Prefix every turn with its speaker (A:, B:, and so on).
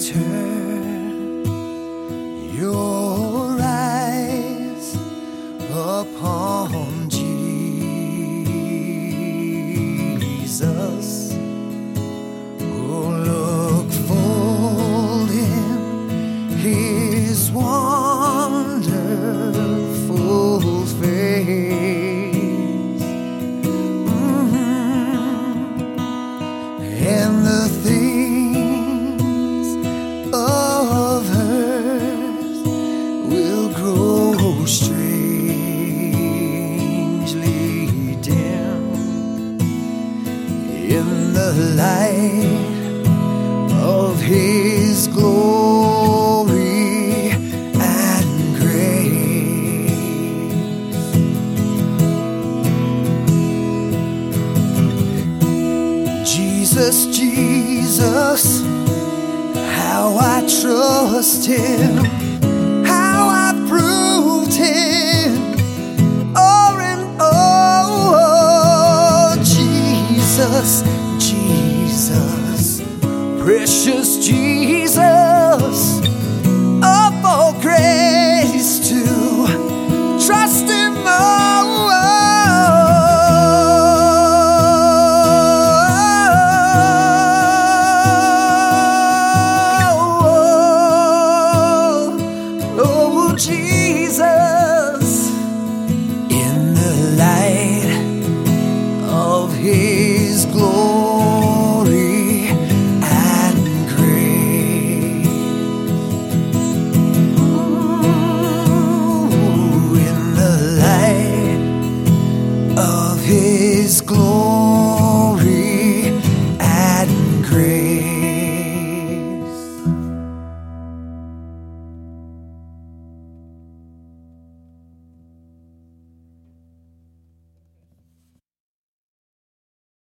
A: turn your eyes upon Jesus, oh, look full in his wonderful face, and the things of earth will grow strangely dim in the light of his glory and grace. Jesus, Jesus, how I trust him, how I proved him o'er and o'er. Jesus, Jesus, precious Jesus, oh, for grace to trust him more. Jesus, in the light of his glory and grace. Ooh, in the light of his glory